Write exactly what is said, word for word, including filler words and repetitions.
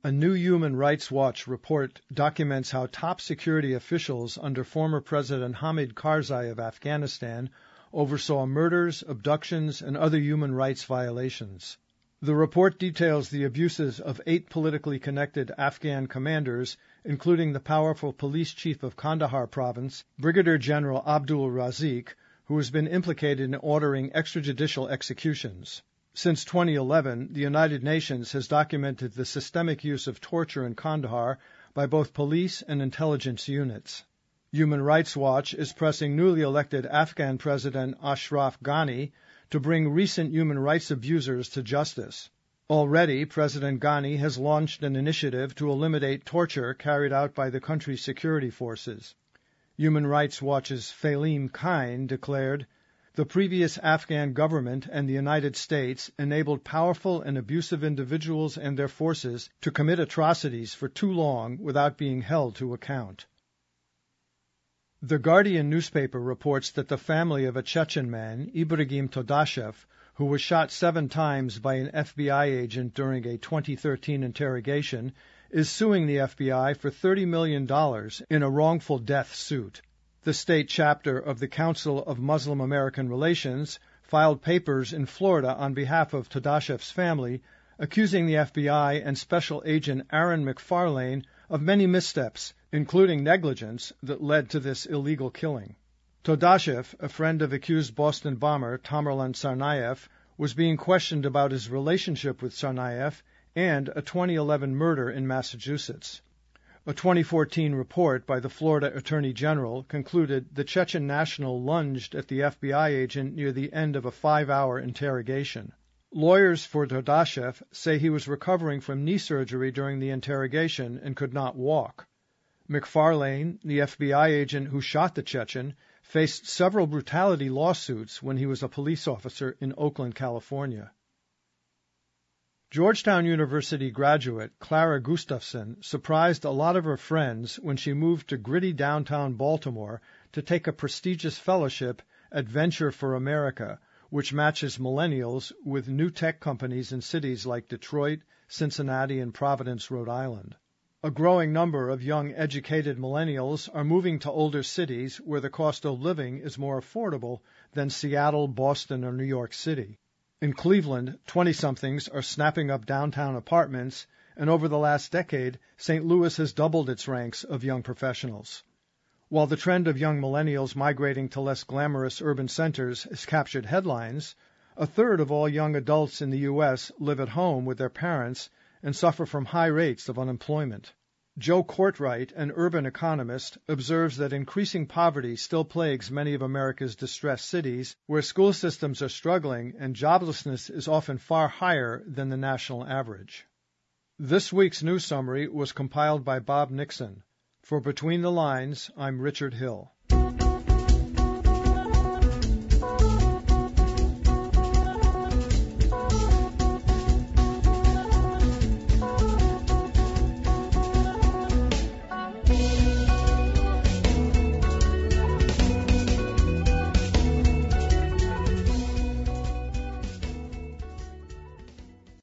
A new Human Rights Watch report documents how top security officials under former President Hamid Karzai of Afghanistan oversaw murders, abductions, and other human rights violations. The report details the abuses of eight politically connected Afghan commanders, including the powerful police chief of Kandahar province, Brigadier General Abdul Razik, who has been implicated in ordering extrajudicial executions. Since twenty eleven, the United Nations has documented the systemic use of torture in Kandahar by both police and intelligence units. Human Rights Watch is pressing newly elected Afghan President Ashraf Ghani to bring recent human rights abusers to justice. Already, President Ghani has launched an initiative to eliminate torture carried out by the country's security forces. Human Rights Watch's Falim Kine declared, "The previous Afghan government and the United States enabled powerful and abusive individuals and their forces to commit atrocities for too long without being held to account." The Guardian newspaper reports that the family of a Chechen man, Ibragim Todashev, who was shot seven times by an F B I agent during a twenty thirteen interrogation, is suing the F B I for thirty million dollars in a wrongful death suit. The state chapter of the Council of Muslim American Relations filed papers in Florida on behalf of Todashev's family, accusing the F B I and Special Agent Aaron McFarlane of many missteps, including negligence, that led to this illegal killing. Todashev, a friend of accused Boston bomber Tamerlan Tsarnaev, was being questioned about his relationship with Tsarnaev and a twenty eleven murder in Massachusetts. A twenty fourteen report by the Florida Attorney General concluded the Chechen national lunged at the F B I agent near the end of a five-hour interrogation. Lawyers for Todashev say he was recovering from knee surgery during the interrogation and could not walk. McFarlane, the F B I agent who shot the Chechen, faced several brutality lawsuits when he was a police officer in Oakland, California. Georgetown University graduate Clara Gustafson surprised a lot of her friends when she moved to gritty downtown Baltimore to take a prestigious fellowship at Venture for America, which matches millennials with new tech companies in cities like Detroit, Cincinnati, and Providence, Rhode Island. A growing number of young educated millennials are moving to older cities where the cost of living is more affordable than Seattle, Boston, or New York City. In Cleveland, twenty-somethings are snapping up downtown apartments, and over the last decade, Saint Louis has doubled its ranks of young professionals. While the trend of young millennials migrating to less glamorous urban centers has captured headlines, a third of all young adults in the U S live at home with their parents and suffer from high rates of unemployment. Joe Courtwright, an urban economist, observes that increasing poverty still plagues many of America's distressed cities, where school systems are struggling and joblessness is often far higher than the national average. This week's news summary was compiled by Bob Nixon. For Between the Lines, I'm Richard Hill.